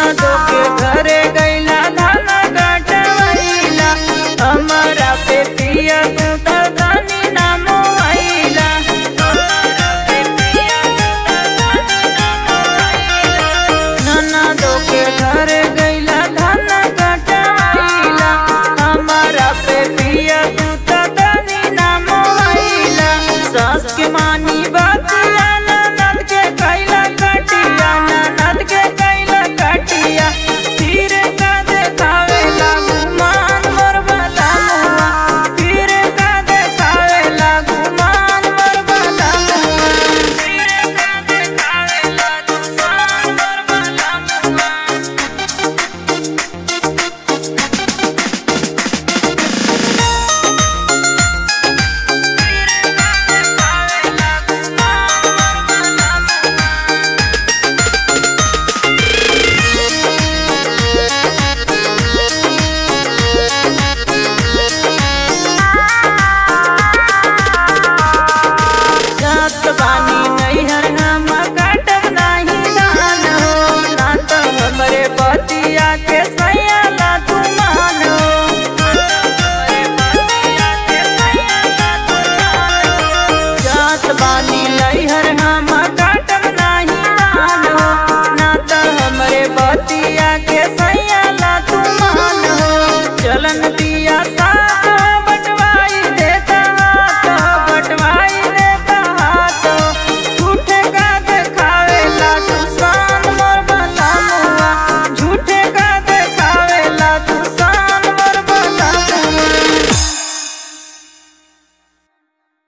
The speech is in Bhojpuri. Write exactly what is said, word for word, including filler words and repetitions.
ननदो के घरे गईला धान कटवैला हमरा पे पिया तू त दानी ना मोहैला ननदो के घरे गईला धान कटवैला हमरा पे पिया तू त दानी ना मोहैला सास के मानी बातिया ननद के कैला कटिया ननद के कैला कटिया तीर का देखावेला गुमान मोर बलमुआ तीर का देखावेला गुमान मोर बलमुआ तीर का देखावेला गुमान मोर बलमुआ जात बानी नैहर हम काटब नाही धान हो ना तो हमरे पतिया के सैयाला तू मान हो जात बानी नैहर हम काटब नाही धान हो ना तो हमरे पतिया के सैयाला तू मान हो चलन दिया सा